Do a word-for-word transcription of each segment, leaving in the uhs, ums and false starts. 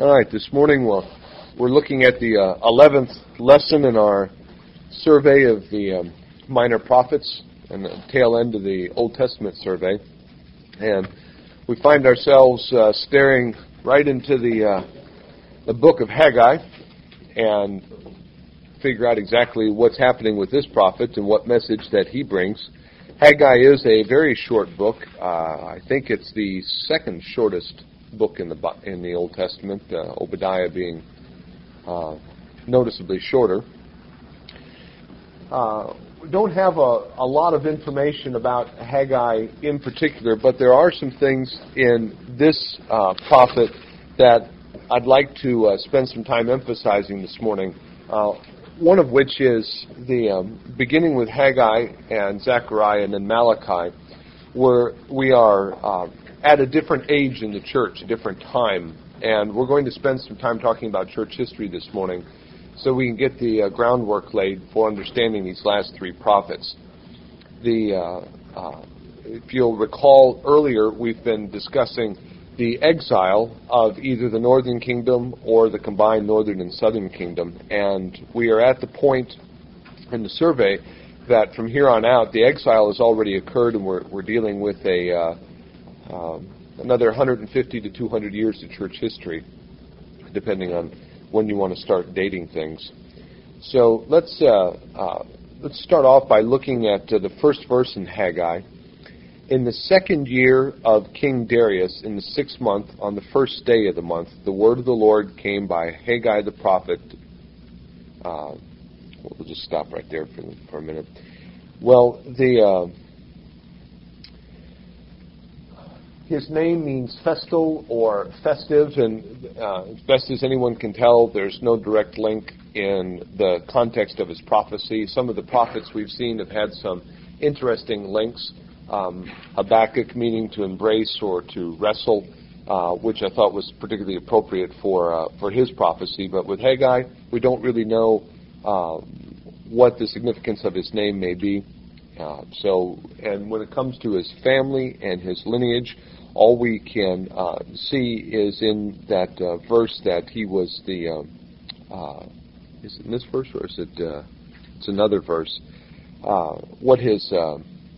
All right, this morning we'll, we're looking at the uh, eleventh lesson in our survey of the um, minor prophets and the tail end of the Old Testament survey. And we find ourselves uh, staring right into the, uh, the book of Haggai and figure out exactly what's happening with this prophet and what message that he brings. Haggai is a very short book. Uh, I think it's the second shortest book in the in the Old Testament, uh, Obadiah being uh, noticeably shorter. Uh, we don't have a, a lot of information about Haggai in particular, but there are some things in this uh, prophet that I'd like to uh, spend some time emphasizing this morning. Uh, one of which is the um, beginning with Haggai and Zechariah and then Malachi, where we are uh, at a different age in the church, a different time. And we're going to spend some time talking about church history this morning so we can get the uh, groundwork laid for understanding these last three prophets. The uh, uh, if you'll recall earlier, we've been discussing the exile of either the northern kingdom or the combined northern and southern kingdom. And we are at the point in the survey that from here on out, the exile has already occurred, and we're, we're dealing with a uh, uh, another one hundred fifty to two hundred years of church history, depending on when you want to start dating things. So let's uh, uh, let's start off by looking at uh, the first verse in Haggai. In the second year of King Darius, in the sixth month, on the first day of the month, the word of the Lord came by Haggai the prophet. Uh, we'll just stop right there for, for a minute. Well, the uh, his name means festal or festive, and uh, as best as anyone can tell, there's no direct link in the context of his prophecy. Some of the prophets we've seen have had some interesting links. Um, Habakkuk meaning to embrace or to wrestle, uh, which I thought was particularly appropriate for uh, for his prophecy. But with Haggai, we don't really know uh, what the significance of his name may be. Uh, so, and when it comes to his family and his lineage, all we can uh, see is in that uh, verse that he was the. Uh, uh, is it in this verse or is it? Uh, it's another verse. Uh, what his uh,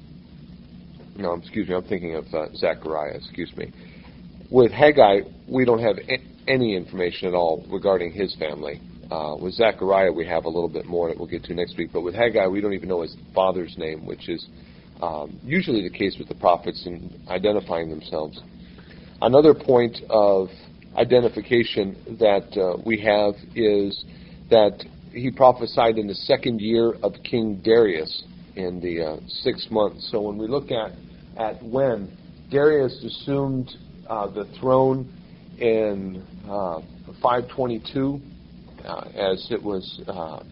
No, excuse me, I'm thinking of uh, Zechariah, excuse me. With Haggai, we don't have a- any information at all regarding his family. Uh, with Zechariah, we have a little bit more that we'll get to next week. But with Haggai, we don't even know his father's name, which is um, usually the case with the prophets in identifying themselves. Another point of identification that uh, we have is that he prophesied in the second year of King Darius, in the uh, sixth month. So when we look at at when Darius assumed uh, the throne in uh, five twenty-two, uh, as it was, uh, uh,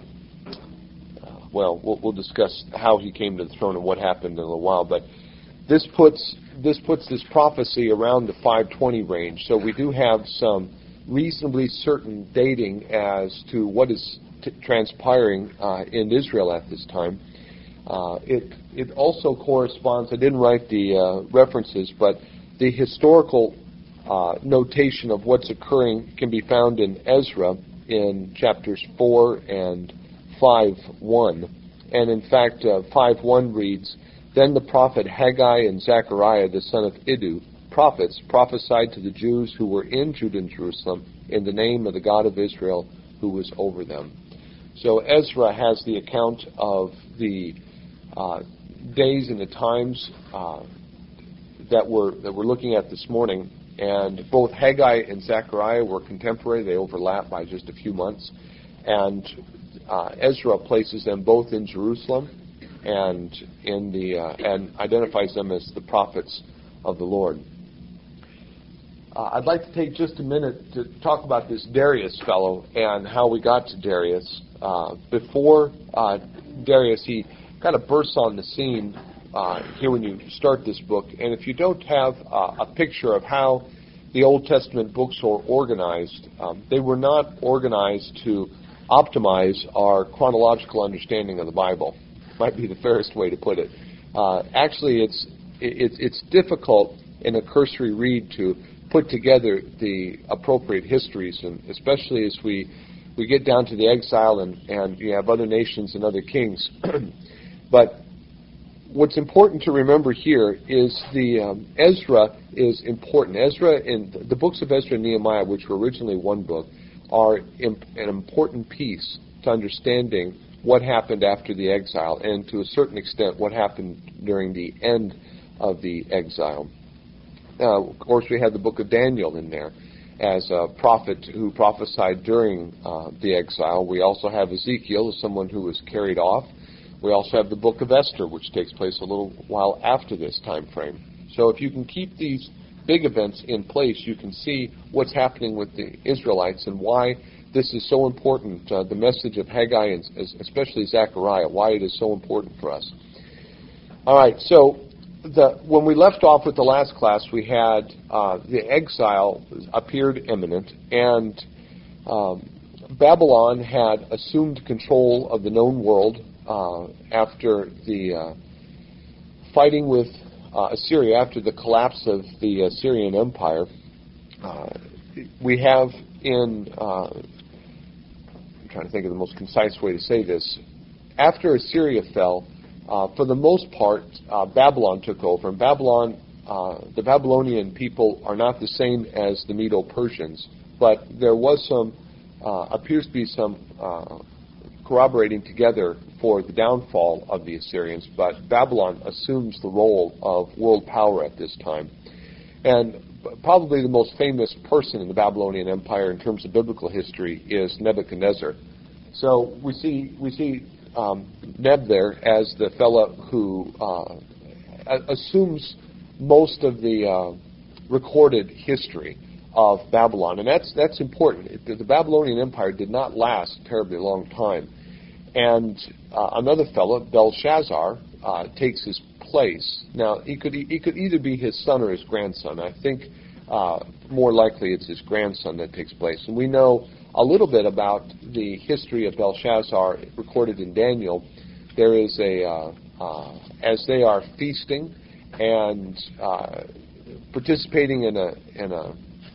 well, well, we'll discuss how he came to the throne and what happened in a little while. But this puts this puts this prophecy around the five twenty range. So we do have some reasonably certain dating as to what is t- transpiring uh, in Israel at this time. Uh, it it also corresponds, I didn't write the uh, references, but the historical uh, notation of what's occurring can be found in Ezra in chapters four and five one. And in fact, uh, five one reads, Then the prophet Haggai and Zechariah, the son of Iddu, prophets, prophesied to the Jews who were in Judah and Jerusalem in the name of the God of Israel who was over them. So Ezra has the account of the Uh, days and the times uh, that we're that we're looking at this morning, and both Haggai and Zechariah were contemporary. They overlap by just a few months, and uh, Ezra places them both in Jerusalem, and in the uh, and identifies them as the prophets of the Lord. Uh, I'd like to take just a minute to talk about this Darius fellow and how we got to Darius. Uh, before uh, Darius, he kind of bursts on the scene uh, here when you start this book. And if you don't have uh, a picture of how the Old Testament books are organized, um, they were not organized to optimize our chronological understanding of the Bible. Might be the fairest way to put it. Uh, actually, it's it's it's difficult in a cursory read to put together the appropriate histories, and especially as we we get down to the exile and, and you have other nations and other kings. But what's important to remember here is the um, Ezra is important. Ezra and the books of Ezra and Nehemiah, which were originally one book, are imp- an important piece to understanding what happened after the exile, and to a certain extent what happened during the end of the exile. Uh, of course, we have the book of Daniel in there as a prophet who prophesied during uh, the exile. We also have Ezekiel as someone who was carried off. We also have the book of Esther, which takes place a little while after this time frame. So if you can keep these big events in place, you can see what's happening with the Israelites and why this is so important, uh, the message of Haggai and especially Zechariah, why it is so important for us. All right, so The, when we left off with the last class, we had uh, the exile appeared imminent, and um, Babylon had assumed control of the known world uh, after the uh, fighting with uh, Assyria, after the collapse of the Assyrian Empire. Uh, we have in, uh, I'm trying to think of the most concise way to say this, after Assyria fell, Uh, for the most part, uh, Babylon took over. And Babylon, uh, the Babylonian people are not the same as the Medo-Persians, but there was some, uh, appears to be some uh, corroborating together for the downfall of the Assyrians. But Babylon assumes the role of world power at this time. And probably the most famous person in the Babylonian Empire in terms of biblical history is Nebuchadnezzar. So we see we see. Um, Neb there as the fellow who uh, assumes most of the uh, recorded history of Babylon, and that's that's important. It, the Babylonian Empire did not last a terribly long time, and uh, another fellow, Belshazzar, uh, takes his place. Now he could he could either be his son or his grandson. I think uh, more likely it's his grandson that takes place, and we know a little bit about the history of Belshazzar recorded in Daniel. There is a, uh, uh, as they are feasting and uh, participating in a in a,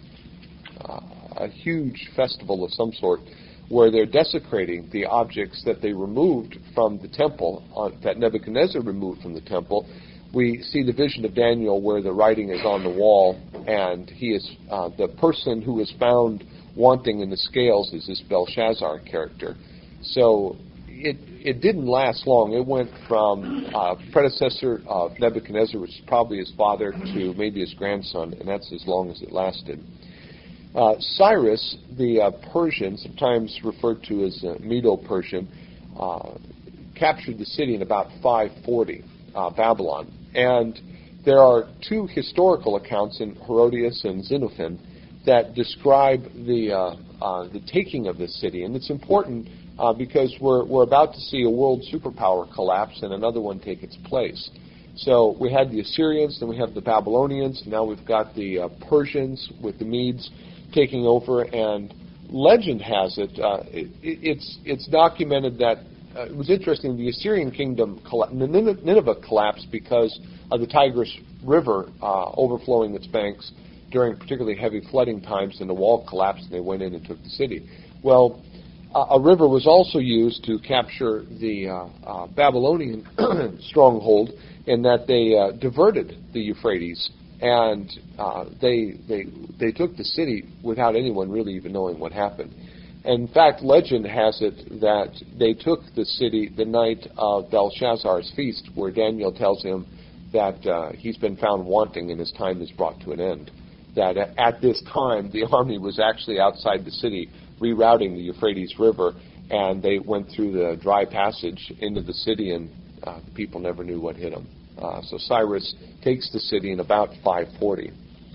uh, a huge festival of some sort, where they're desecrating the objects that they removed from the temple, uh, that Nebuchadnezzar removed from the temple. We see the vision of Daniel where the writing is on the wall, and he is uh, the person who is found wanting in the scales is this Belshazzar character. So it it didn't last long. It went from uh, predecessor of Nebuchadnezzar, which is probably his father, to maybe his grandson, and that's as long as it lasted. Uh, Cyrus, the uh, Persian, sometimes referred to as uh, Medo-Persian, uh, captured the city in about five forty, uh, Babylon. And there are two historical accounts in Herodotus and Xenophon that describe the uh, uh, the taking of this city, and it's important uh, because we're we're about to see a world superpower collapse and another one take its place. So we had the Assyrians, then we have the Babylonians, now we've got the uh, Persians with the Medes taking over, and legend has it, uh, it it's it's documented that uh, it was interesting. The Assyrian kingdom, colla- Nineveh collapsed because of the Tigris River uh, overflowing its banks during particularly heavy flooding times, and the wall collapsed and they went in and took the city. Well, uh, a river was also used to capture the uh, uh, Babylonian stronghold, in that they uh, diverted the Euphrates, and uh, they they they took the city without anyone really even knowing what happened. And in fact, legend has it that they took the city the night of Belshazzar's feast, where Daniel tells him that uh, he's been found wanting and his time is brought to an end. That at this time, the army was actually outside the city rerouting the Euphrates River, and they went through the dry passage into the city, and uh, the people never knew what hit them. Uh, so Cyrus takes the city in about five forty.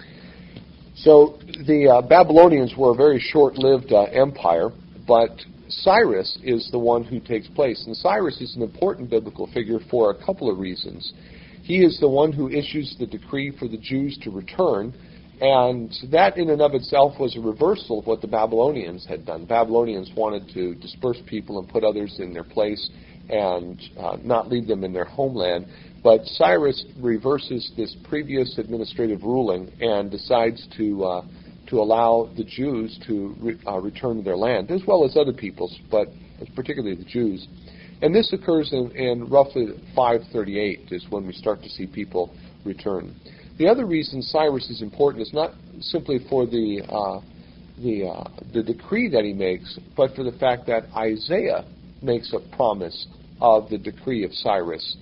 So the uh, Babylonians were a very short-lived uh, empire, but Cyrus is the one who takes place. And Cyrus is an important biblical figure for a couple of reasons. He is the one who issues the decree for the Jews to return, and that in and of itself was a reversal of what the Babylonians had done. Babylonians wanted to disperse people and put others in their place, and uh, not leave them in their homeland. But Cyrus reverses this previous administrative ruling and decides to uh, to allow the Jews to re- uh, return to their land, as well as other peoples, but particularly the Jews. And this occurs in, in roughly five thirty-eight is when we start to see people return. The other reason Cyrus is important is not simply for the uh, the uh, the decree that he makes, but for the fact that Isaiah makes a promise of the decree of Cyrus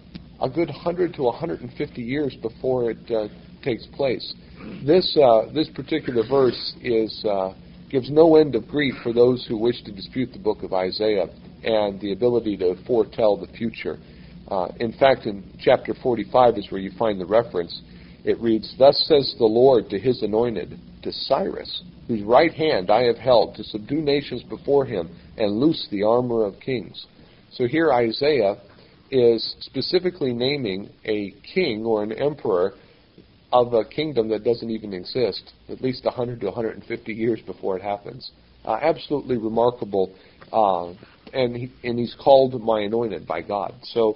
a good one hundred to one hundred fifty years before it uh, takes place. This uh, this particular verse is uh, gives no end of grief for those who wish to dispute the book of Isaiah and the ability to foretell the future. Uh, in fact, in chapter forty-five is where you find the reference. It reads, "Thus says the Lord to his anointed, to Cyrus, whose right hand I have held, to subdue nations before him and loose the armor of kings." So here Isaiah is specifically naming a king or an emperor of a kingdom that doesn't even exist, at least one hundred to one hundred fifty years before it happens. Uh, absolutely remarkable, uh, and he, and he's called my anointed by God. So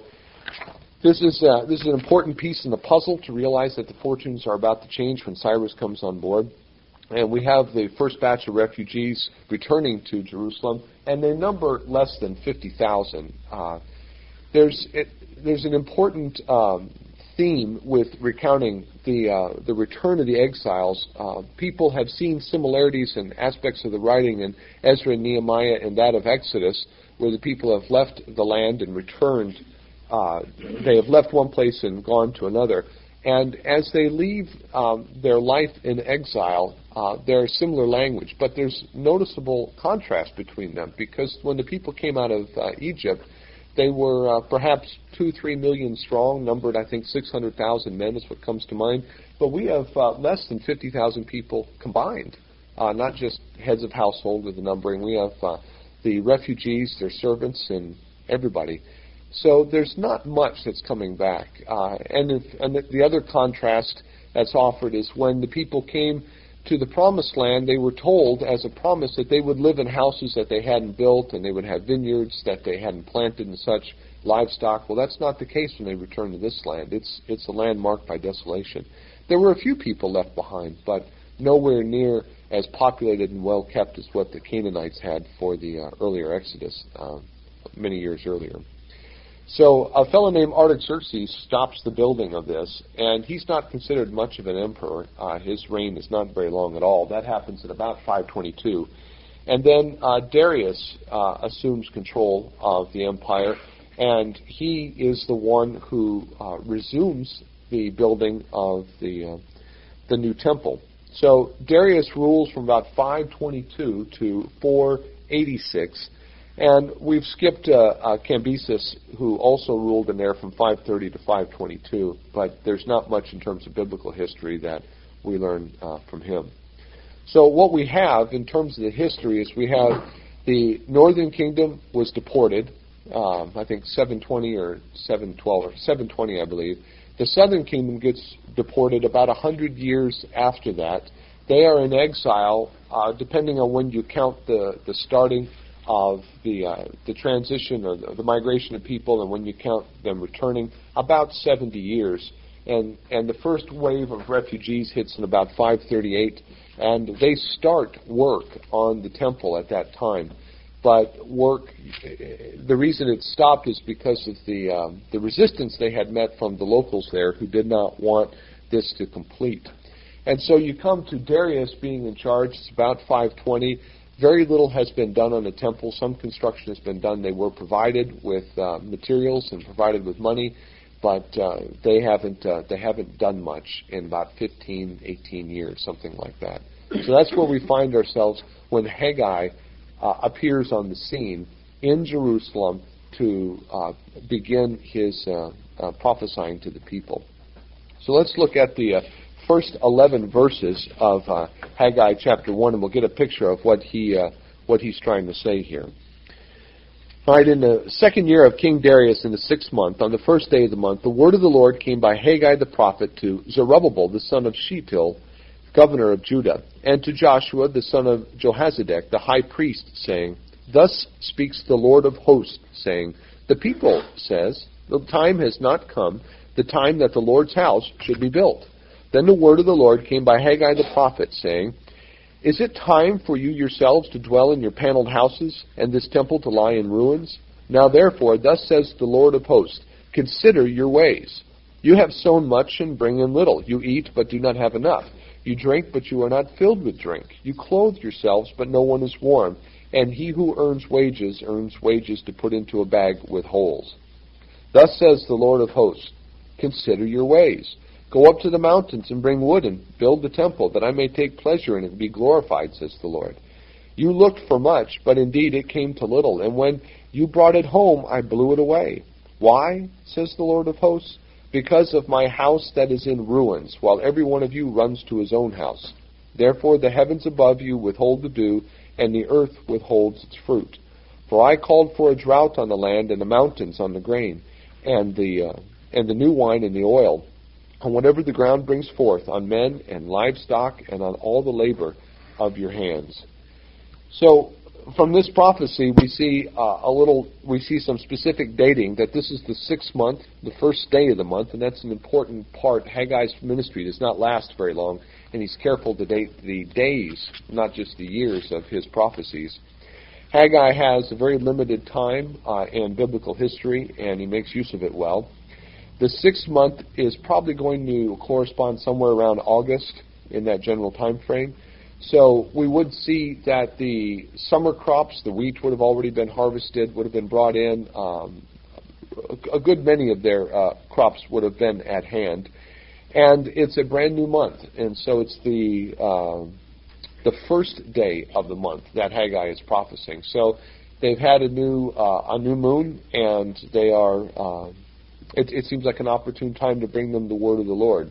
this is uh, this is an important piece in the puzzle to realize that the fortunes are about to change when Cyrus comes on board. And we have the first batch of refugees returning to Jerusalem, and they number less than fifty thousand. Uh, there's it, there's an important um, theme with recounting the uh, the return of the exiles. Uh, people have seen similarities in aspects of the writing in Ezra and Nehemiah and that of Exodus, where the people have left the land and returned. Uh, they have left one place and gone to another. And as they leave um, their life in exile, uh, there's similar language, but there's noticeable contrast between them, because when the people came out of uh, Egypt, they were uh, perhaps two, three million strong, numbered, I think, six hundred thousand men is what comes to mind. But we have uh, less than fifty thousand people combined, uh, not just heads of household with the numbering. We have uh, the refugees, their servants, and everybody. So there's not much that's coming back. Uh, and if, and the, the other contrast that's offered is when the people came to the promised land, they were told as a promise that they would live in houses that they hadn't built, and they would have vineyards that they hadn't planted and such, livestock. Well, that's not the case when they return to this land. It's it's a land marked by desolation. There were a few people left behind, but nowhere near as populated and well kept as what the Canaanites had for the uh, earlier Exodus uh, many years earlier. So a fellow named Artaxerxes stops the building of this, and he's not considered much of an emperor. Uh, his reign is not very long at all. That happens at about five twenty-two. And then uh, Darius uh, assumes control of the empire, and he is the one who uh, resumes the building of the uh, the new temple. So Darius rules from about five twenty-two to four eighty-six. And we've skipped uh, uh, Cambyses, who also ruled in there from five thirty to five twenty-two, but there's not much in terms of biblical history that we learn uh, from him. So what we have in terms of the history is we have the northern kingdom was deported, um, I think seven twenty or seven twelve or seven twenty, I believe. The southern kingdom gets deported about one hundred years after that. They are in exile, uh, depending on when you count the, the starting of the uh, the transition or the, the migration of people, and when you count them returning, about seventy years. And and the first wave of refugees hits in about five thirty-eight, and they start work on the temple at that time. But work, the reason it stopped is because of the um, the resistance they had met from the locals there, who did not want this to complete. And so you come to Darius being in charge. It's about five twenty. Very little has been done on the temple. Some construction has been done. They were provided with uh, materials and provided with money, but uh, they haven't uh, they haven't done much in about fifteen, eighteen years, something like that. So that's where we find ourselves when Haggai uh, appears on the scene in Jerusalem to uh, begin his uh, uh, prophesying to the people. So let's look at the uh, first eleven verses of uh, Haggai chapter one, and we'll get a picture of what he uh, what he's trying to say here. All right, in the second year of King Darius, in the sixth month, on the first day of the month, the word of the Lord came by Haggai the prophet to Zerubbabel, the son of Shealtiel, governor of Judah, and to Joshua, the son of Jehozadak, the high priest, saying, "Thus speaks the Lord of hosts, saying, The people says, the time has not come, the time that the Lord's house should be built. Then the word of the Lord came by Haggai the prophet, saying, Is it time for you yourselves to dwell in your paneled houses, and this temple to lie in ruins? Now therefore, thus says the Lord of hosts, Consider your ways. You have sown much and bring in little. You eat, but do not have enough. You drink, but you are not filled with drink. You clothe yourselves, but no one is warm. And he who earns wages, earns wages to put into a bag with holes. Thus says the Lord of hosts, Consider your ways. Go up to the mountains and bring wood and build the temple, that I may take pleasure in it and be glorified, says the Lord. You looked for much, but indeed it came to little. And when you brought it home, I blew it away. Why, says the Lord of hosts? Because of my house that is in ruins, while every one of you runs to his own house. Therefore the heavens above you withhold the dew, and the earth withholds its fruit. For I called for a drought on the land, and the mountains on the grain, and the uh, and the new wine and the oil, on whatever the ground brings forth, on men and livestock, and on all the labor of your hands. So, from this prophecy, we see uh, a little. We see some specific dating that this is the sixth month, the first day of the month, and that's an important part. Haggai's ministry does not last very long, and he's careful to date the days, not just the years, of his prophecies. Haggai has a very limited time uh, in biblical history, and he makes use of it well. The sixth month is probably going to correspond somewhere around August in that general time frame. So we would see that the summer crops, the wheat would have already been harvested, would have been brought in. Um, a good many of their uh, crops would have been at hand. And it's a brand new month. And so it's the uh, the first day of the month that Haggai is prophesying. So they've had a new uh, a new moon, and they are. Uh, it, it seems like an opportune time to bring them the word of the Lord.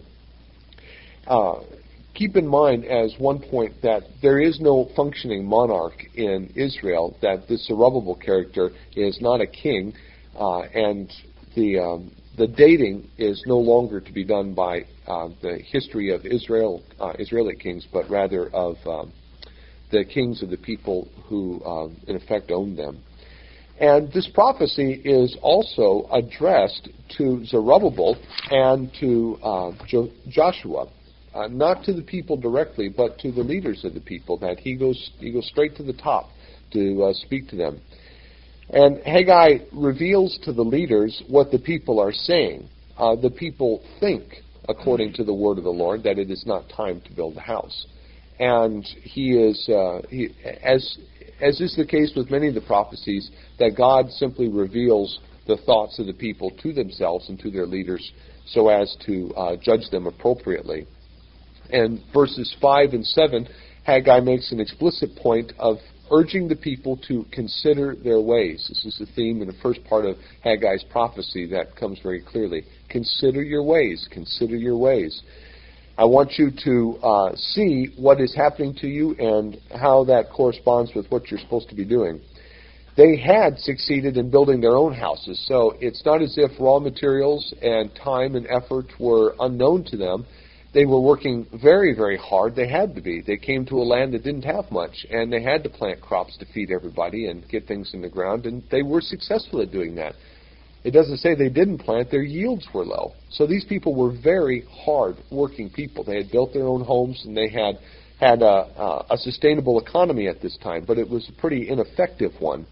Uh, Keep in mind, as one point, that there is no functioning monarch in Israel, that this Zerubbabel character is not a king, uh, and the um, the dating is no longer to be done by uh, the history of Israel, uh, Israeli kings, but rather of um, the kings of the people who, uh, in effect, owned them. And this prophecy is also addressed to Zerubbabel and to uh, jo- Joshua. Uh, not to the people directly, but to the leaders of the people, that he goes he goes straight to the top to uh, speak to them. And Haggai reveals to the leaders what the people are saying. Uh, the people think, according to the word of the Lord, that it is not time to build a house. And he is, uh, he, as as is the case with many of the prophecies, that God simply reveals the thoughts of the people to themselves and to their leaders so as to uh, judge them appropriately. And verses five and seven, Haggai makes an explicit point of urging the people to consider their ways. This is the theme in the first part of Haggai's prophecy that comes very clearly. Consider your ways. Consider your ways. I want you to uh, see what is happening to you and how that corresponds with what you're supposed to be doing. They had succeeded in building their own houses, so it's not as if raw materials and time and effort were unknown to them. They were working very, very hard. They had to be. They came to a land that didn't have much, and they had to plant crops to feed everybody and get things in the ground, and they were successful at doing that. It doesn't say they didn't plant. Their yields were low. So these people were very hard-working people. They had built their own homes, and they had had a, a sustainable economy at this time, but it was a pretty ineffective one.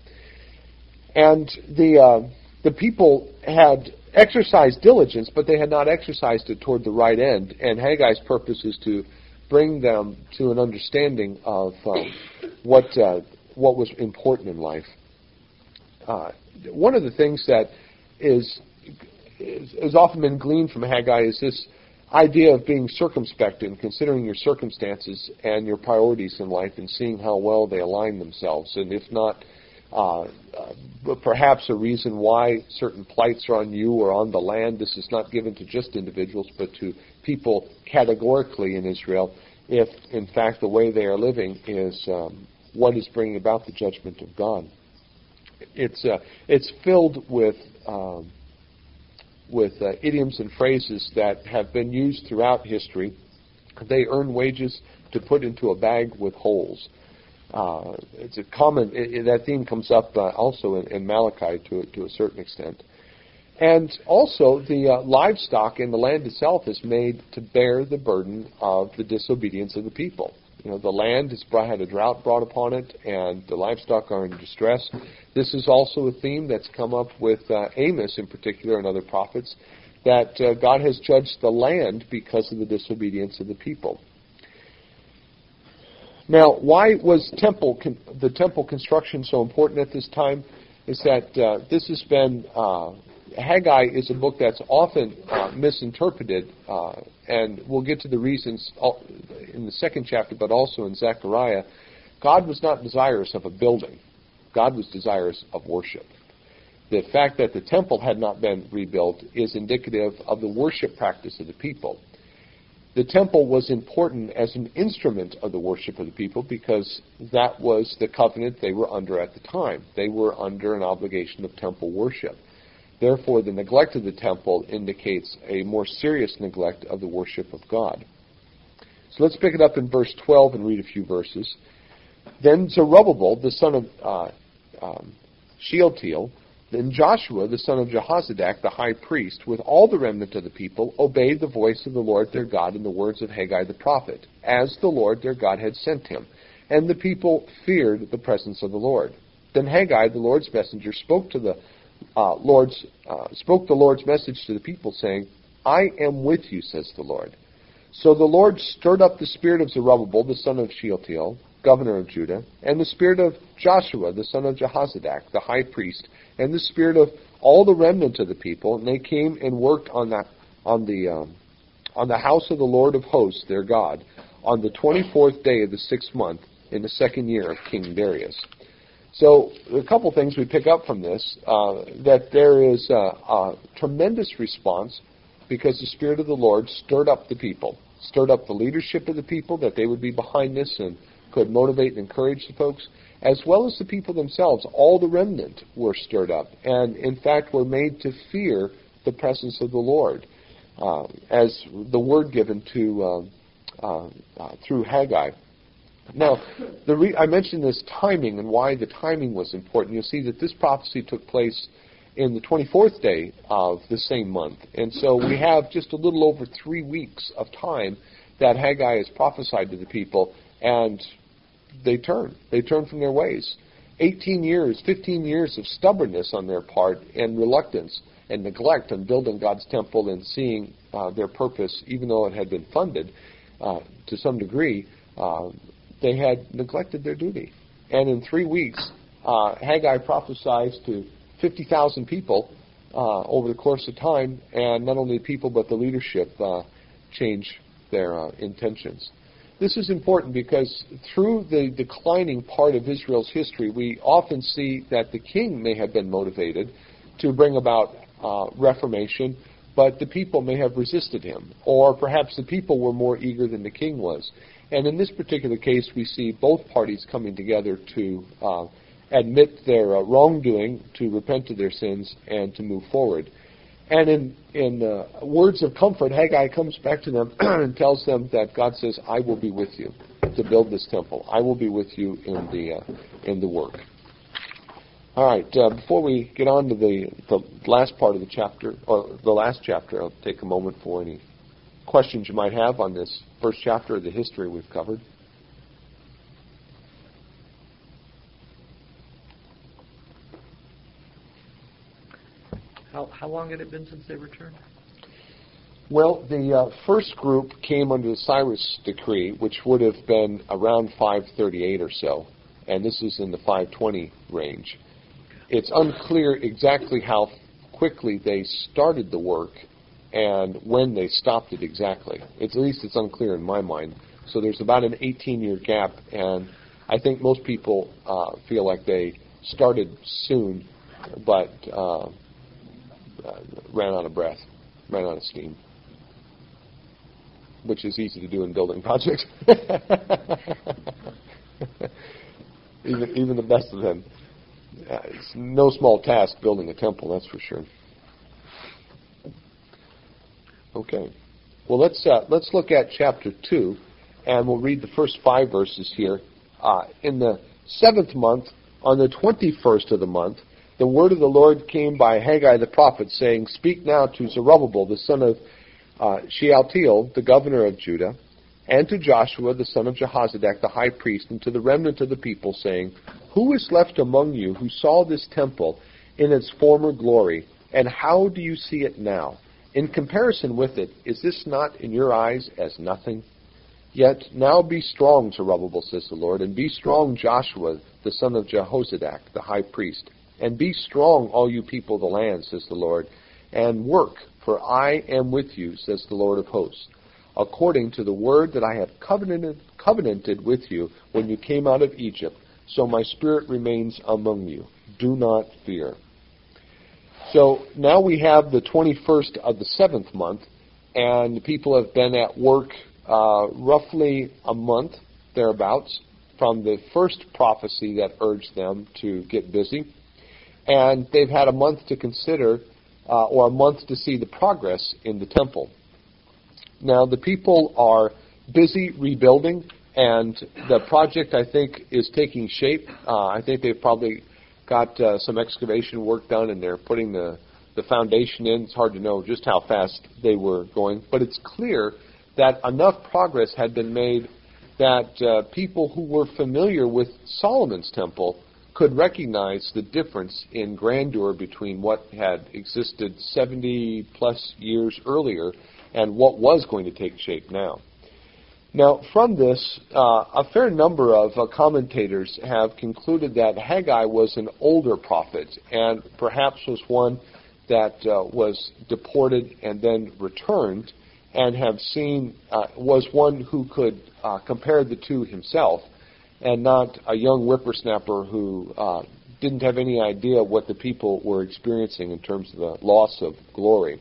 And the uh, the people had exercised diligence, but they had not exercised it toward the right end. And Haggai's purpose is to bring them to an understanding of um, what uh, what was important in life. Uh, one of the things that is, is has often been gleaned from Haggai is this idea of being circumspect and considering your circumstances and your priorities in life and seeing how well they align themselves, and if not, uh, uh, perhaps a reason why certain plights are on you or on the land. This is not given to just individuals, but to people categorically in Israel, if in fact the way they are living is um, what is bringing about the judgment of God. It's uh, it's filled with um, with uh, idioms and phrases that have been used throughout history. They earn wages to put into a bag with holes. uh, it's a common, it, it, that theme comes up uh, also in, in Malachi to, to a certain extent. And also the uh, livestock in the land itself is made to bear the burden of the disobedience of the people. You know, the land has brought, had a drought brought upon it, and the livestock are in distress. This is also a theme that's come up with uh, Amos in particular and other prophets, that uh, God has judged the land because of the disobedience of the people. Now, why was temple con- the temple construction so important at this time? Is that uh, this has been uh, Haggai is a book that's often uh, misinterpreted, uh, and we'll get to the reasons in the second chapter, but also in Zechariah. God was not desirous of a building. God was desirous of worship. The fact that the temple had not been rebuilt is indicative of the worship practice of the people. The temple was important as an instrument of the worship of the people because that was the covenant they were under at the time. They were under an obligation of temple worship. Therefore, the neglect of the temple indicates a more serious neglect of the worship of God. So let's pick it up in verse twelve and read a few verses. Then Zerubbabel, the son of uh, um, Shealtiel, then Joshua, the son of Jehozadak, the high priest, with all the remnant of the people, obeyed the voice of the Lord their God in the words of Haggai the prophet, as the Lord their God had sent him. And the people feared the presence of the Lord. Then Haggai, the Lord's messenger, spoke to the uh, Lord's uh, spoke the Lord's message to the people, saying, "I am with you," says the Lord. So the Lord stirred up the spirit of Zerubbabel, the son of Shealtiel, governor of Judah, and the spirit of Joshua, the son of Jehozadak, the high priest, and the spirit of all the remnant of the people, and they came and worked on the on the um, on the house of the Lord of hosts, their God, on the twenty-fourth day of the sixth month in the second year of King Darius. So a couple things we pick up from this, uh, that there is a, a tremendous response because the Spirit of the Lord stirred up the people, stirred up the leadership of the people, that they would be behind this and could motivate and encourage the folks, as well as the people themselves. All the remnant were stirred up and, in fact, were made to fear the presence of the Lord, uh, as the word given to uh, uh, uh, through Haggai. Now, the re- I mentioned this timing and why the timing was important. You'll see that this prophecy took place in the twenty-fourth day of the same month. And so we have just a little over three weeks of time that Haggai has prophesied to the people, and they turn. They turn from their ways. eighteen years, fifteen years of stubbornness on their part and reluctance and neglect on building God's temple and seeing uh, their purpose, even though it had been funded uh, to some degree, uh, they had neglected their duty. And in three weeks, uh, Haggai prophesied to fifty thousand people uh, over the course of time, and not only the people but the leadership uh, change their uh, intentions. This is important because through the declining part of Israel's history, we often see that the king may have been motivated to bring about uh, reformation, but the people may have resisted him, or perhaps the people were more eager than the king was. And in this particular case, we see both parties coming together to uh, admit their uh, wrongdoing, to repent of their sins, and to move forward. And in, in uh, words of comfort, Haggai comes back to them and tells them that God says, "I will be with you to build this temple. I will be with you in the uh, in the work." All right. Uh, before we get on to the the last part of the chapter, or the last chapter, I'll take a moment for any questions you might have on this first chapter of the history we've covered. How, how long had it been since they returned? Well, the uh, first group came under the Cyrus decree, which would have been around five thirty-eight or so, and this is in the five twenty range. It's unclear exactly how quickly they started the work and when they stopped it exactly. It's, at least it's unclear in my mind. So there's about an eighteen-year gap, and I think most people uh, feel like they started soon, but uh, uh, ran out of breath, ran out of steam, which is easy to do in building projects. even even the best of them. Uh, it's no small task building a temple, that's for sure. Okay. Well, let's uh, let's look at chapter two, and we'll read the first five verses here Uh, in the seventh month, on the twenty-first of the month, the word of the Lord came by Haggai the prophet, saying, "Speak now to Zerubbabel, the son of uh, Shealtiel, the governor of Judah, and to Joshua, the son of Jehozadak, the high priest, and to the remnant of the people, saying, Who is left among you who saw this temple in its former glory, and how do you see it now? In comparison with it, is this not in your eyes as nothing? Yet now be strong, Zerubbabel, says the Lord, and be strong, Joshua, the son of Jehozadak, the high priest. And be strong, all you people of the land, says the Lord, and work, for I am with you, says the Lord of hosts, according to the word that I have covenanted, covenanted with you when you came out of Egypt. So my spirit remains among you. Do not fear." So now we have the twenty-first of the seventh month, and the people have been at work uh, roughly a month, thereabouts, from the first prophecy that urged them to get busy. And they've had a month to consider, uh, or a month to see the progress in the temple. Now, the people are busy rebuilding, and the project, I think, is taking shape. Uh, I think they've probably got uh, some excavation work done, and they're putting the, the foundation in. It's hard to know just how fast they were going, but it's clear that enough progress had been made that uh, people who were familiar with Solomon's temple could recognize the difference in grandeur between what had existed seventy plus years earlier and what was going to take shape now. Now, from this, uh, a fair number of uh, commentators have concluded that Haggai was an older prophet and perhaps was one that uh, was deported and then returned, and have seen, uh, was one who could uh, compare the two himself, and not a young whippersnapper who uh, didn't have any idea what the people were experiencing in terms of the loss of glory.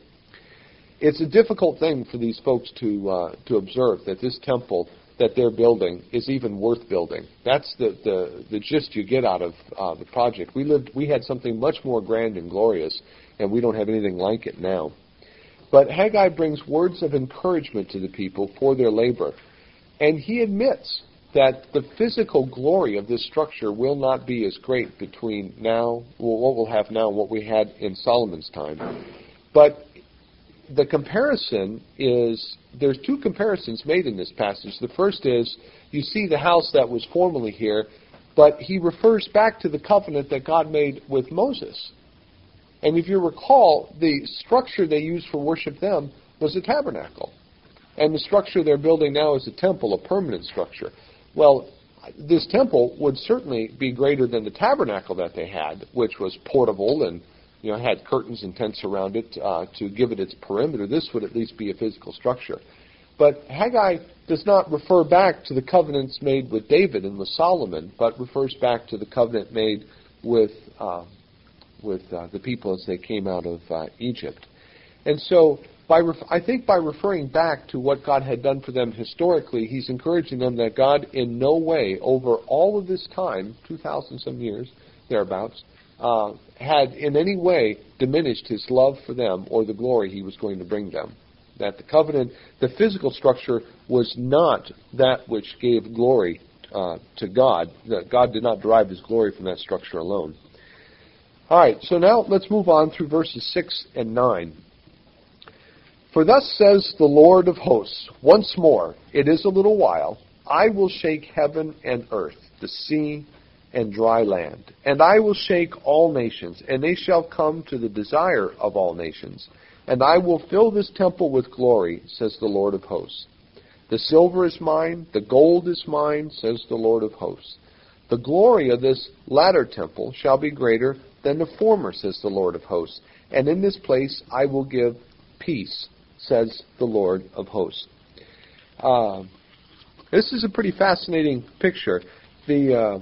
It's a difficult thing for these folks to uh, to observe that this temple that they're building is even worth building. That's the, the, the gist you get out of uh, the project. We lived, we had something much more grand and glorious, and we don't have anything like it now. But Haggai brings words of encouragement to the people for their labor, and he admits that the physical glory of this structure will not be as great between now, well, what we'll have now and what we had in Solomon's time. But the comparison is, there's two comparisons made in this passage. The first is, you see the house that was formerly here, but he refers back to the covenant that God made with Moses. And if you recall, the structure they used for worship then was a tabernacle. And the structure they're building now is a temple, a permanent structure. Well, this temple would certainly be greater than the tabernacle that they had, which was portable and, you know, had curtains and tents around it uh, to give it its perimeter. This would at least be a physical structure. But Haggai does not refer back to the covenants made with David and with Solomon, but refers back to the covenant made with uh, with uh, the people as they came out of uh, Egypt. And so, by ref- I think by referring back to what God had done for them historically, he's encouraging them that God in no way, over all of this time, two thousand some years, thereabouts, uh, had in any way diminished his love for them or the glory he was going to bring them. That the covenant, the physical structure, was not that which gave glory uh, to God. That God did not derive his glory from that structure alone. All right, so now let's move on through verses six and nine. For thus says the Lord of hosts, once more, it is a little while, I will shake heaven and earth, the sea and dry land. And I will shake all nations, and they shall come to the desire of all nations. And I will fill this temple with glory, says the Lord of hosts. The silver is mine, the gold is mine, says the Lord of hosts. The glory of this latter temple shall be greater than the former, says the Lord of hosts. And in this place I will give peace, says the Lord of hosts. Uh, this is a pretty fascinating picture. The uh,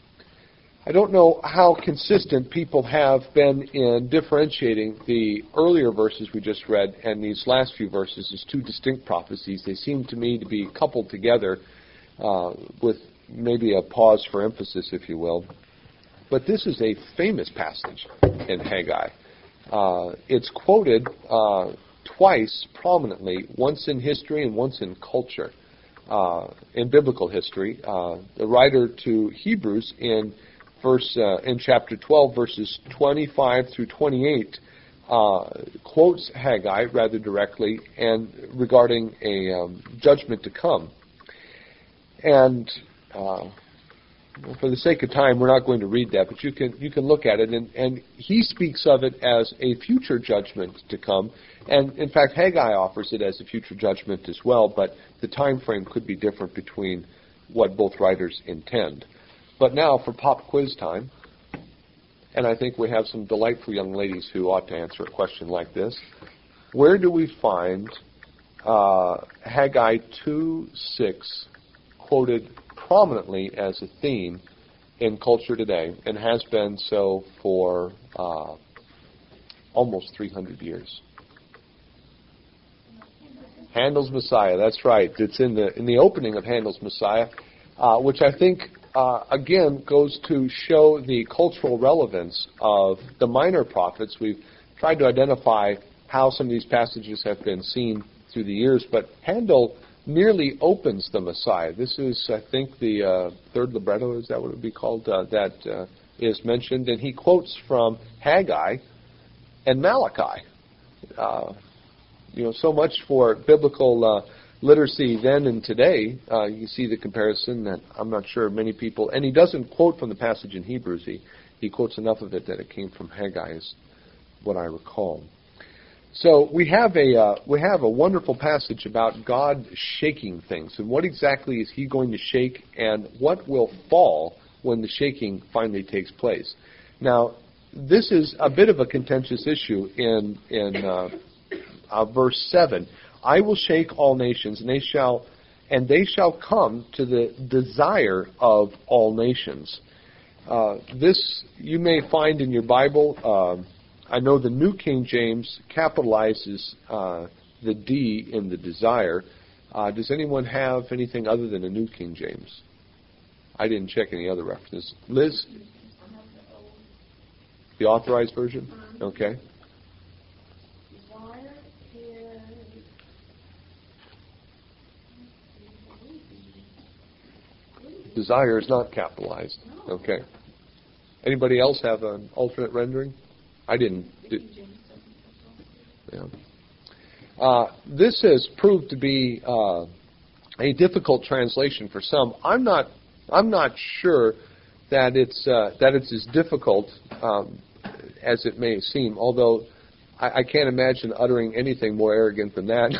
I don't know how consistent people have been in differentiating the earlier verses we just read and these last few verses as two distinct prophecies. They seem to me to be coupled together uh, with maybe a pause for emphasis, if you will. But this is a famous passage in Haggai. Uh, it's quoted uh, twice prominently, once in history and once in culture. uh, in biblical history. Uh, the writer to Hebrews in verse uh, in chapter twelve, verses twenty-five through twenty-eight, uh, quotes Haggai rather directly and regarding a um, judgment to come. And uh, for the sake of time, we're not going to read that, but you can you can look at it, and, and he speaks of it as a future judgment to come. And in fact, Haggai offers it as a future judgment as well, but the time frame could be different between what both writers intend. But now for pop quiz time, and I think we have some delightful young ladies who ought to answer a question like this. Where do we find uh, Haggai two six quoted prominently as a theme in culture today, and has been so for uh, almost three hundred years? Handel's Messiah. That's right. It's in the in the opening of Handel's Messiah, uh, which I think uh, again goes to show the cultural relevance of the minor prophets. We've tried to identify how some of these passages have been seen through the years, but Handel nearly opens the Messiah. This is, I think, the uh, third libretto, is that what it would be called, uh, that uh, is mentioned. And he quotes from Haggai and Malachi. Uh, you know, so much for biblical uh, literacy then and today. Uh, you see the comparison that I'm not sure many people, and he doesn't quote from the passage in Hebrews. He, he quotes enough of it that it came from Haggai, is what I recall. So we have a uh, we have a wonderful passage about God shaking things, and what exactly is He going to shake, and what will fall when the shaking finally takes place. Now, this is a bit of a contentious issue in in uh, uh, verse seven. I will shake all nations, and they shall and they shall come to the desire of all nations. Uh, this you may find in your Bible. Uh, I know the New King James capitalizes uh, the D in the desire. Uh, does anyone have anything other than a New King James? I didn't check any other references. Liz? The Authorized Version? Okay. Desire is not capitalized. Okay. Anybody else have an alternate rendering? I didn't. Do, yeah. Uh, this has proved to be uh, a difficult translation for some. I'm not. I'm not sure that it's uh, that it's as difficult um, as it may seem. Although I, I can't imagine uttering anything more arrogant than that,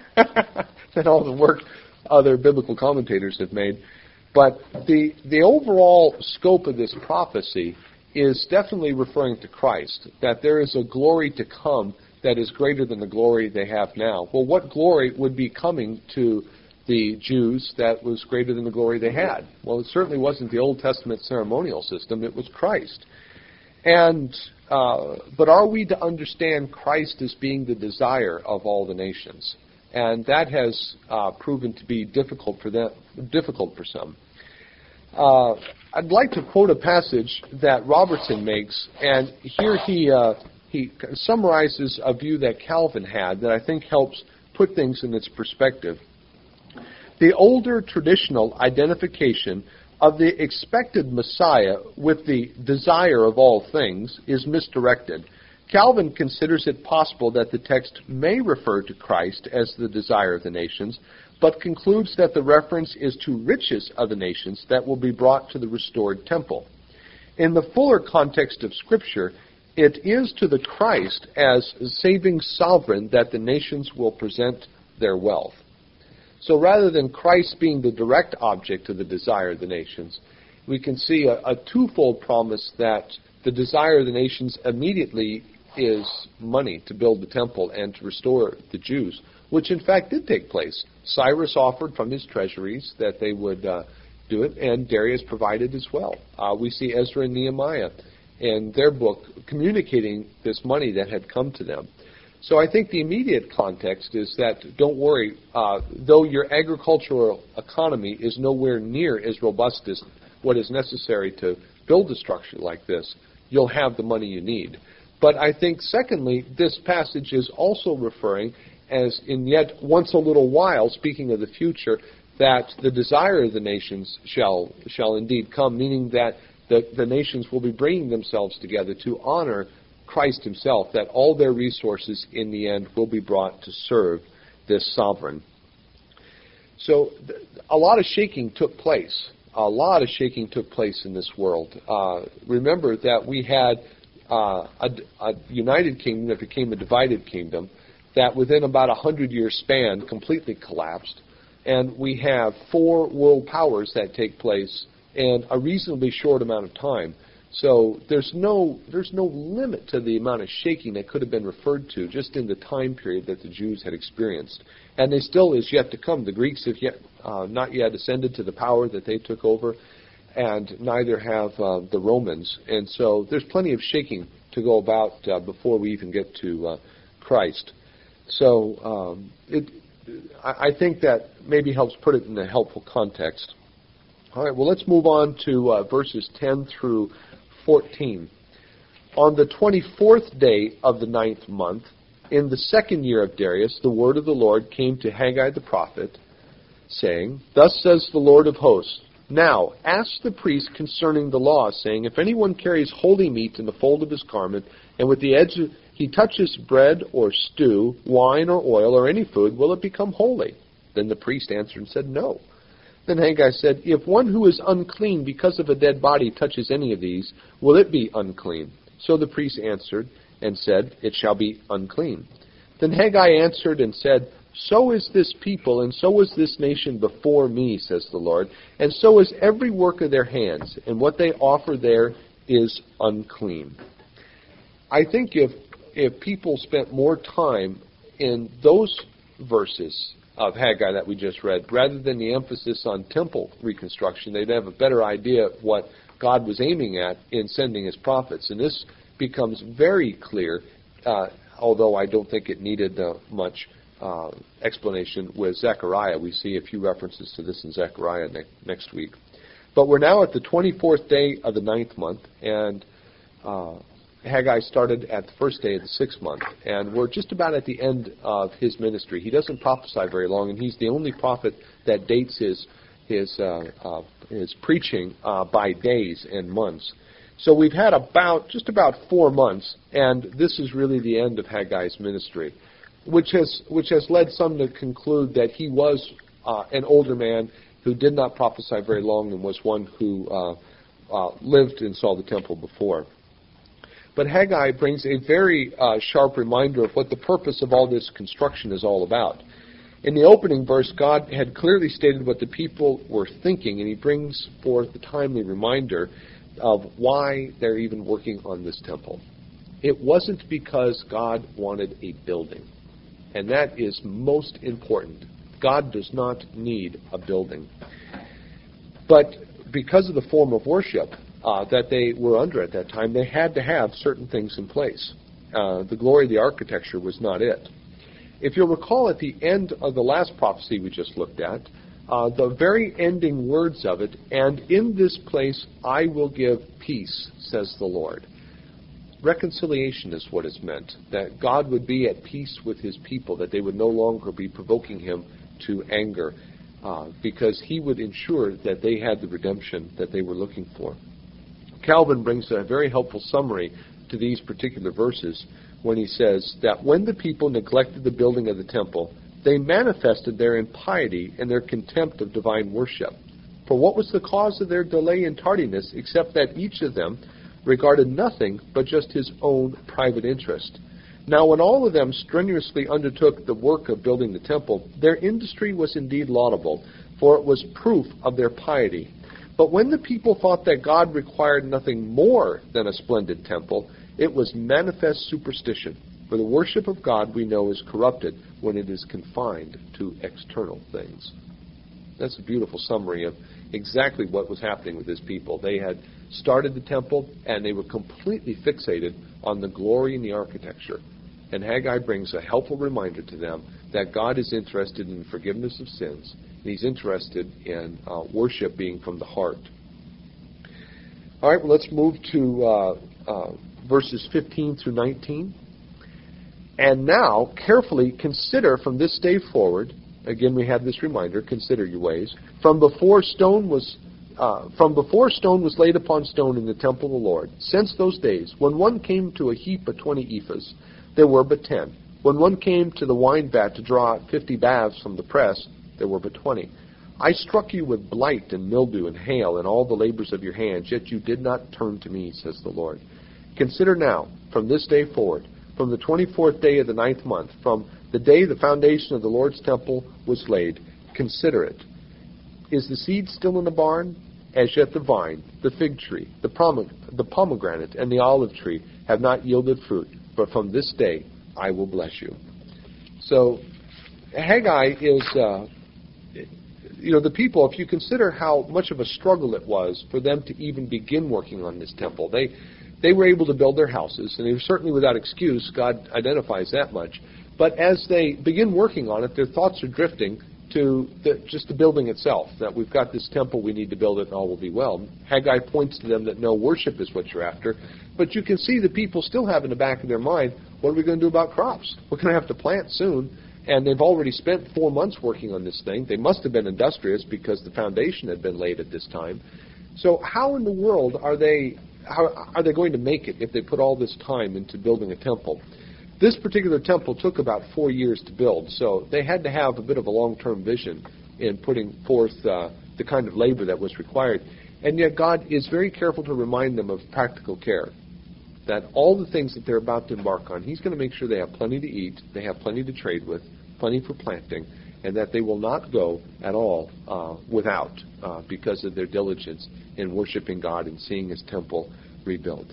than all the work other biblical commentators have made. But the the overall scope of this prophecy is definitely referring to Christ, that there is a glory to come that is greater than the glory they have now. Well, what glory would be coming to the Jews that was greater than the glory they had? Well, it certainly wasn't the Old Testament ceremonial system, it was Christ. And uh, but are we to understand Christ as being the desire of all the nations? And that has uh, proven to be difficult for them, difficult for some. Uh, I'd like to quote a passage that Robertson makes, and here he uh, he summarizes a view that Calvin had that I think helps put things in its perspective. The older traditional identification of the expected Messiah with the desire of all things is misdirected. Calvin considers it possible that the text may refer to Christ as the desire of the nations, but concludes that the reference is to riches of the nations that will be brought to the restored temple. In the fuller context of Scripture, it is to the Christ as saving sovereign that the nations will present their wealth. So rather than Christ being the direct object of the desire of the nations, we can see a, a twofold promise that the desire of the nations immediately is money to build the temple and to restore the Jews, which in fact did take place. Cyrus offered from his treasuries that they would uh, do it, and Darius provided as well. Uh, we see Ezra and Nehemiah in their book communicating this money that had come to them. So I think the immediate context is that, don't worry, uh, though your agricultural economy is nowhere near as robust as what is necessary to build a structure like this, you'll have the money you need. But I think, secondly, this passage is also referring, as in yet once a little while, speaking of the future, that the desire of the nations shall shall indeed come, meaning that the, the nations will be bringing themselves together to honor Christ himself, that all their resources in the end will be brought to serve this sovereign. So th- a lot of shaking took place. A lot of shaking took place in this world. Uh, remember that we had uh, a, a united kingdom that became a divided kingdom that within about a hundred-year span completely collapsed. And we have four world powers that take place in a reasonably short amount of time. So there's no there's no limit to the amount of shaking that could have been referred to just in the time period that the Jews had experienced. And they still is yet to come. The Greeks have yet uh, not yet ascended to the power that they took over, and neither have uh, the Romans. And so there's plenty of shaking to go about uh, before we even get to uh, Christ. So um, it, I, I think that maybe helps put it in a helpful context. All right, well, let's move on to uh, verses ten through fourteen. On the twenty-fourth day of the ninth month, in the second year of Darius, the word of the Lord came to Haggai the prophet, saying, Thus says the Lord of hosts, Now ask the priest concerning the law, saying, If anyone carries holy meat in the fold of his garment, and with the edge he touches bread or stew, wine or oil, or any food, will it become holy? Then the priest answered and said, No. Then Haggai said, If one who is unclean because of a dead body touches any of these, will it be unclean? So the priest answered and said, It shall be unclean. Then Haggai answered and said, So is this people, and so is this nation before me, says the Lord, and so is every work of their hands, and what they offer there is unclean. I think if if people spent more time in those verses of Haggai that we just read, rather than the emphasis on temple reconstruction, they'd have a better idea of what God was aiming at in sending his prophets. And this becomes very clear, uh, although I don't think it needed uh, much uh, explanation with Zechariah. We see a few references to this in Zechariah ne- next week. But we're now at the twenty-fourth day of the ninth month, and uh, Haggai started at the first day of the sixth month, and we're just about at the end of his ministry. He doesn't prophesy very long, and he's the only prophet that dates his his uh, uh, his preaching uh, by days and months. So we've had about just about four months, and this is really the end of Haggai's ministry, which has which has led some to conclude that he was uh, an older man who did not prophesy very long and was one who uh, uh, lived and saw the temple before. But Haggai brings a very uh, sharp reminder of what the purpose of all this construction is all about. In the opening verse, God had clearly stated what the people were thinking, and he brings forth the timely reminder of why they're even working on this temple. It wasn't because God wanted a building, and that is most important. God does not need a building. But because of the form of worship Uh, that they were under at that time, they had to have certain things in place. Uh, the glory of the architecture was not it. If you'll recall at the end of the last prophecy we just looked at, uh, the very ending words of it, and in this place I will give peace, says the Lord. Reconciliation is what is meant, that God would be at peace with his people, that they would no longer be provoking him to anger, uh, because he would ensure that they had the redemption that they were looking for. Calvin brings a very helpful summary to these particular verses when he says that when the people neglected the building of the temple, they manifested their impiety and their contempt of divine worship. For what was the cause of their delay and tardiness except that each of them regarded nothing but just his own private interest? Now when all of them strenuously undertook the work of building the temple, their industry was indeed laudable, for it was proof of their piety. But when the people thought that God required nothing more than a splendid temple, it was manifest superstition. For the worship of God, we know, is corrupted when it is confined to external things. That's a beautiful summary of exactly what was happening with his people. They had started the temple, and they were completely fixated on the glory and the architecture. And Haggai brings a helpful reminder to them that God is interested in the forgiveness of sins, and he's interested in uh, worship being from the heart. All right, well, let's move to uh, uh, verses fifteen through nineteen. And now, carefully consider from this day forward Again, we have this reminder, consider your ways. From before stone was uh, from before stone was laid upon stone in the temple of the Lord, since those days, when one came to a heap of twenty ephahs, there were but ten. When one came to the wine vat to draw out fifty baths from the press, there were but twenty. I struck you with blight and mildew and hail and all the labors of your hands, yet you did not turn to me, says the Lord. Consider now, from this day forward, from the twenty-fourth day of the ninth month, from the day the foundation of the Lord's temple was laid, consider it. Is the seed still in the barn? As yet the vine, the fig tree, the, prom- the pomegranate, and the olive tree have not yielded fruit, but from this day I will bless you. So Haggai is, uh, you know, the people, if you consider how much of a struggle it was for them to even begin working on this temple, they they were able to build their houses, and they were certainly without excuse. God identifies that much. But as they begin working on it, their thoughts are drifting to the, just the building itself, that we've got this temple, we need to build it, and all will be well. Haggai points to them that no, worship is what you're after. But you can see the people still have in the back of their mind, what are we going to do about crops? We're going to have to plant soon. And they've already spent four months working on this thing. They must have been industrious because the foundation had been laid at this time. So how in the world are they how are they going to make it if they put all this time into building a temple? This particular temple took about four years to build, so they had to have a bit of a long-term vision in putting forth uh, the kind of labor that was required. And yet God is very careful to remind them of practical care, that all the things that they're about to embark on, He's going to make sure they have plenty to eat, they have plenty to trade with, plenty for planting, and that they will not go at all uh, without uh, because of their diligence in worshiping God and seeing His temple rebuilt.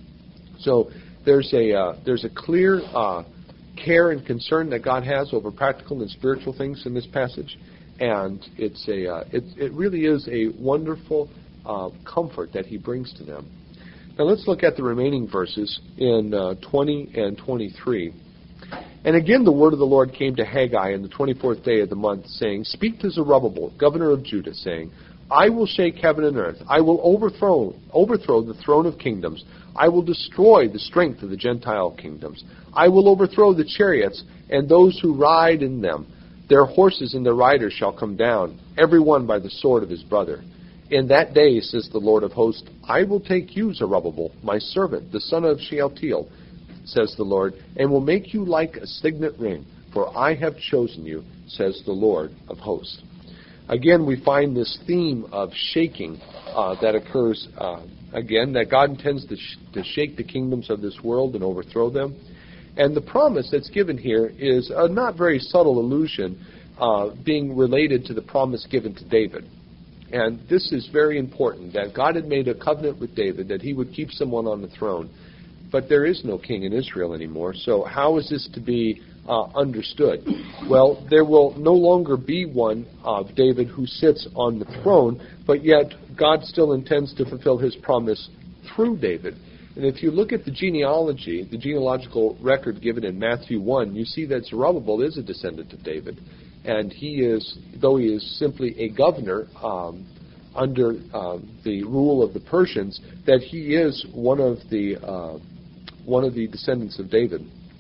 So there's a uh, there's a clear uh, care and concern that God has over practical and spiritual things in this passage, and it's a uh, it it really is a wonderful uh, comfort that He brings to them. Now let's look at the remaining verses in uh, twenty and twenty-three. And again the word of the Lord came to Haggai in the twenty-fourth day of the month, saying, Speak to Zerubbabel, governor of Judah, saying, I will shake heaven and earth. I will overthrow overthrow the throne of kingdoms. I will destroy the strength of the Gentile kingdoms. I will overthrow the chariots and those who ride in them. Their horses and their riders shall come down, every one by the sword of his brother. In that day, says the Lord of hosts, I will take you, Zerubbabel, my servant, the son of Shealtiel, says the Lord, and will make you like a signet ring, for I have chosen you, says the Lord of hosts. Again, we find this theme of shaking uh, that occurs, uh, again, that God intends to, sh- to shake the kingdoms of this world and overthrow them. And the promise that's given here is a not very subtle allusion uh, being related to the promise given to David. And this is very important, that God had made a covenant with David that he would keep someone on the throne. But there is no king in Israel anymore, so how is this to be uh, understood? Well, there will no longer be one of David who sits on the throne, but yet God still intends to fulfill his promise through David. And if you look at the genealogy, the genealogical record given in Matthew one, you see that Zerubbabel is a descendant of David. And he is, though he is simply a governor um, under uh, the rule of the Persians, that he is one of the uh, one of the descendants of David.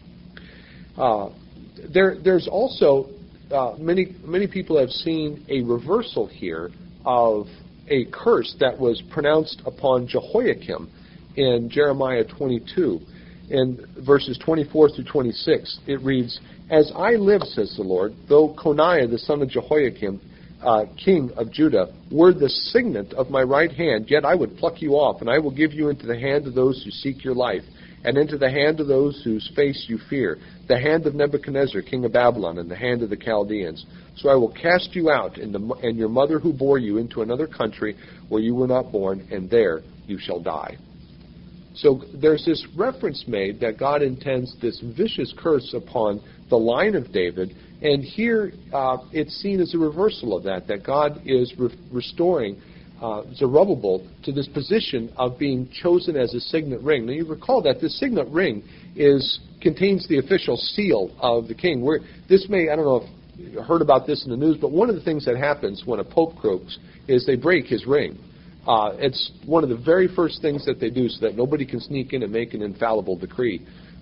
Uh, there, there's also uh, many many people have seen a reversal here of a curse that was pronounced upon Jehoiakim in Jeremiah twenty-two. In verses twenty-four through twenty-six, it reads, As I live, says the Lord, though Coniah, the son of Jehoiakim, uh, king of Judah, were the signet of my right hand, yet I would pluck you off, and I will give you into the hand of those who seek your life, and into the hand of those whose face you fear, the hand of Nebuchadnezzar, king of Babylon, and the hand of the Chaldeans. So I will cast you out, and, the, and your mother who bore you, into another country where you were not born, and there you shall die. So there's this reference made that God intends this vicious curse upon the line of David, and here uh, it's seen as a reversal of that, that God is re- restoring uh, Zerubbabel to this position of being chosen as a signet ring. Now you recall that this signet ring is contains the official seal of the king. Where this may, I don't know if you heard about this in the news, but one of the things that happens when a pope croaks is they break his ring. Uh, it's one of the very first things that they do so that nobody can sneak in and make an infallible decree.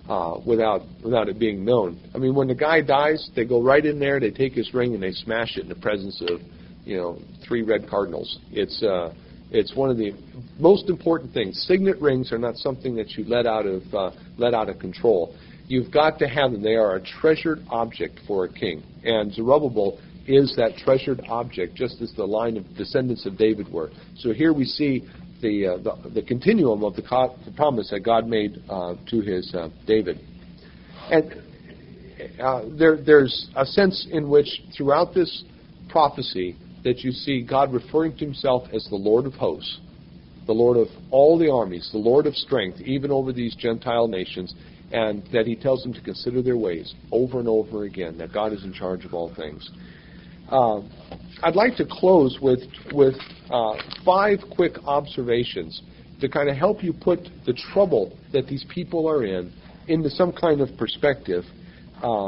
uh, without without it being known. I mean, when the guy dies, they go right in there, they take his ring, and they smash it in the presence of, you know, three red cardinals. It's uh, it's one of the most important things. Signet rings are not something that you let out of uh, let out of control. You've got to have them. They are a treasured object for a king, and Zerubbabel is that treasured object, just as the line of descendants of David were. So here we see the uh, the, the continuum of the, co- the promise that God made uh, to his uh, David. And uh, there, there's a sense in which throughout this prophecy that you see God referring to himself as the Lord of hosts, the Lord of all the armies, the Lord of strength, even over these Gentile nations, and that he tells them to consider their ways over and over again, that God is in charge of all things. Uh, I'd like to close with with uh, five quick observations to kind of help you put the trouble that these people are in into some kind of perspective. Uh,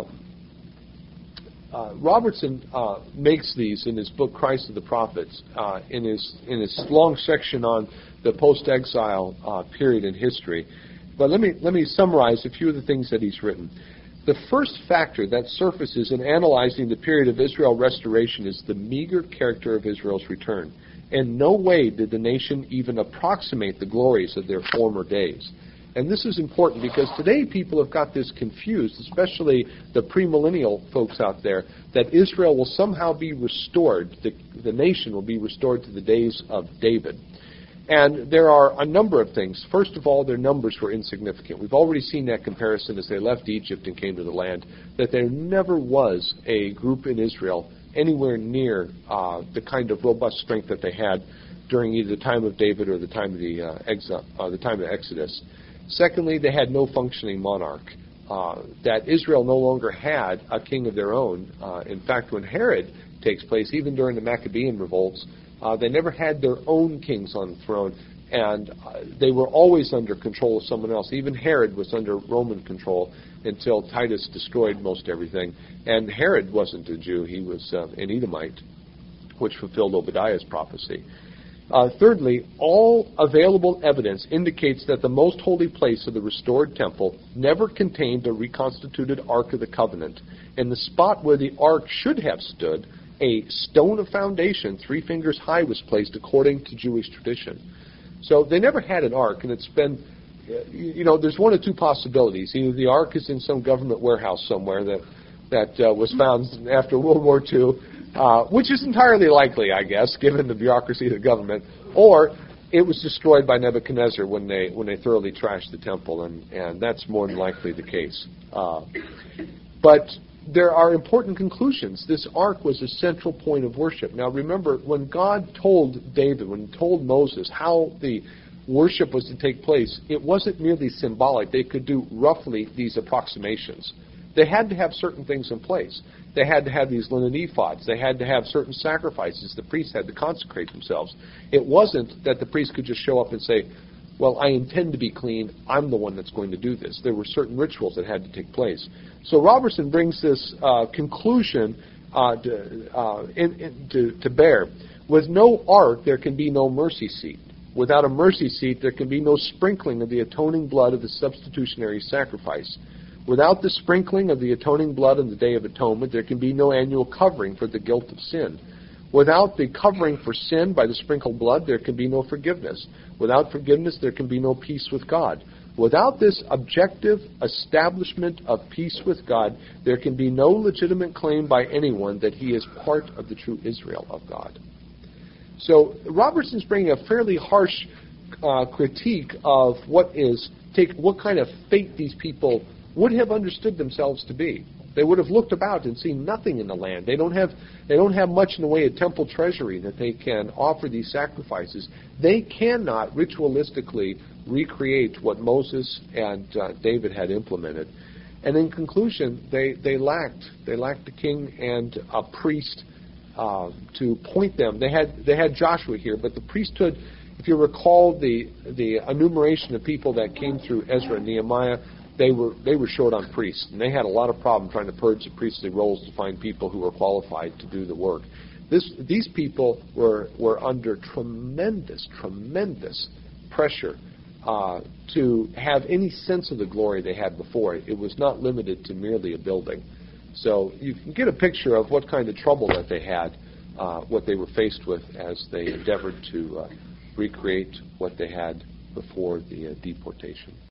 uh, Robertson uh, makes these in his book Christ of the Prophets, uh, in his in his long section on the post-exile uh, period in history. But let me let me summarize a few of the things that he's written. The first factor that surfaces in analyzing the period of Israel restoration is the meager character of Israel's return. In no way did the nation even approximate the glories of their former days. And this is important because today people have got this confused, especially the premillennial folks out there, that Israel will somehow be restored, the, the nation will be restored to the days of David. And there are a number of things. First of all, their numbers were insignificant. We've already seen that comparison as they left Egypt and came to the land, that there never was a group in Israel anywhere near uh, the kind of robust strength that they had during either the time of David or the time of the uh, exile, uh, the time of Exodus. Secondly, they had no functioning monarch. Uh, that Israel no longer had a king of their own. Uh, in fact, when Herod takes place, even during the Maccabean revolts, Uh, they never had their own kings on the throne, and uh, they were always under control of someone else. Even Herod was under Roman control until Titus destroyed most everything. And Herod wasn't a Jew. He was uh, an Edomite, which fulfilled Obadiah's prophecy. Uh, thirdly, all available evidence indicates that the most holy place of the restored temple never contained a reconstituted Ark of the Covenant. In the spot where the Ark should have stood, a stone of foundation, three fingers high, was placed according to Jewish tradition. So they never had an ark, and it's been, you know, there's one of two possibilities. Either the ark is in some government warehouse somewhere that that uh, was found after World War Two, uh, which is entirely likely, I guess, given the bureaucracy of the government, or it was destroyed by Nebuchadnezzar when they when they thoroughly trashed the temple, and, and that's more than likely the case. Uh, but there are important conclusions. This ark was a central point of worship. Now remember, when God told David, when he told Moses how the worship was to take place, it wasn't merely symbolic. They could do roughly these approximations. They had to have certain things in place. They had to have these linen ephods. They had to have certain sacrifices. The priests had to consecrate themselves. It wasn't that the priest could just show up and say, well, I intend to be clean. I'm the one that's going to do this. There were certain rituals that had to take place. So Robertson brings this uh, conclusion uh, to, uh, in, in, to, to bear. With no ark, there can be no mercy seat. Without a mercy seat, there can be no sprinkling of the atoning blood of the substitutionary sacrifice. Without the sprinkling of the atoning blood on the Day of Atonement, there can be no annual covering for the guilt of sin. Without the covering for sin by the sprinkled blood, there can be no forgiveness. Without forgiveness, there can be no peace with God. Without this objective establishment of peace with God, there can be no legitimate claim by anyone that he is part of the true Israel of God. So Robertson's bringing a fairly harsh uh, critique of what is take what kind of fate these people would have understood themselves to be. They would have looked about and seen nothing in the land. They don't have they don't have much in the way of temple treasury that they can offer these sacrifices. They cannot ritualistically recreate what Moses and uh, David had implemented. And in conclusion, they, they lacked they lacked a king and a priest uh, to point them. They had they had Joshua here, but the priesthood, if you recall the the enumeration of people that came through Ezra and Nehemiah, They were they were short on priests, and they had a lot of problem trying to purge the priestly roles to find people who were qualified to do the work. This these people were were under tremendous tremendous pressure uh, to have any sense of the glory they had before. It was not limited to merely a building. So you can get a picture of what kind of trouble that they had, uh, what they were faced with as they endeavored to uh, recreate what they had before the uh, deportation.